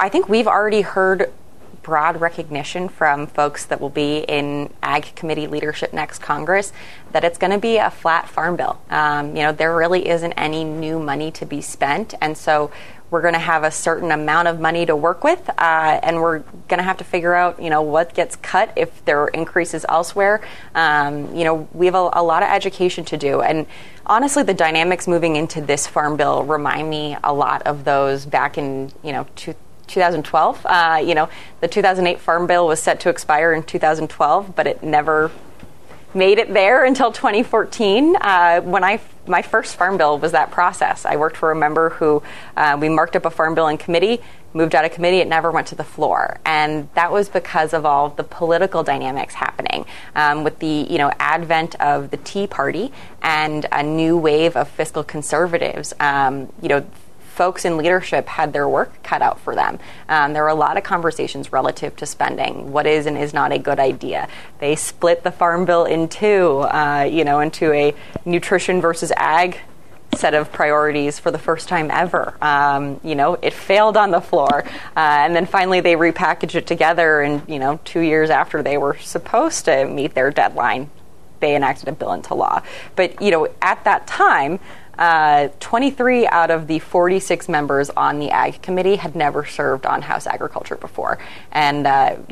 I think we've already heard broad recognition from folks that will be in Ag Committee leadership next Congress that it's going to be a flat farm bill. There really isn't any new money to be spent, and so we're going to have a certain amount of money to work with, and we're going to have to figure out, what gets cut if there are increases elsewhere. We have a lot of education to do, and honestly, the dynamics moving into this farm bill remind me a lot of those back in 2012. The 2008 Farm Bill was set to expire in 2012, but it never made it there until 2014. My first Farm Bill was that process. I worked for a member who we marked up a Farm Bill in committee, moved out of committee, it never went to the floor. And that was because of all the political dynamics happening with the advent of the Tea Party and a new wave of fiscal conservatives. Folks in leadership had their work cut out for them. There were a lot of conversations relative to spending, what is and is not a good idea. They split the Farm Bill in two, into a nutrition versus ag set of priorities for the first time ever. It failed on the floor. And then finally they repackaged it together, and, 2 years after they were supposed to meet their deadline, they enacted a bill into law. But, at that time, 23 out of the 46 members on the Ag Committee had never served on House Agriculture before. And,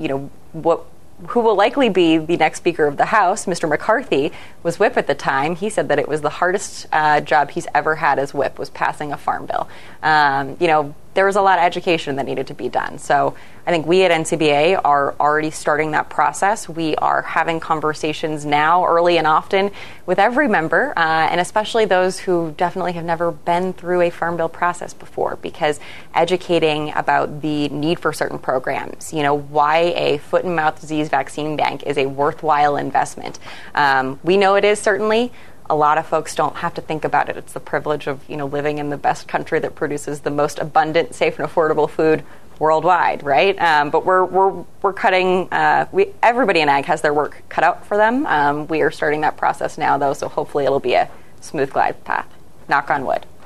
who will likely be the next Speaker of the House, Mr. McCarthy, was whip at the time. He said that it was the hardest job he's ever had as whip, was passing a farm bill. There was a lot of education that needed to be done. So I think we at NCBA are already starting that process. We are having conversations now, early and often, with every member, and especially those who definitely have never been through a farm bill process before, because educating about the need for certain programs, why a foot and mouth disease vaccine bank is a worthwhile investment. We know it is, certainly. A lot of folks don't have to think about it. It's the privilege of, living in the best country that produces the most abundant, safe, and affordable food worldwide, right? But we're cutting. Everybody in ag has their work cut out for them. We are starting that process now, though, so hopefully it'll be a smooth glide path. Knock on wood.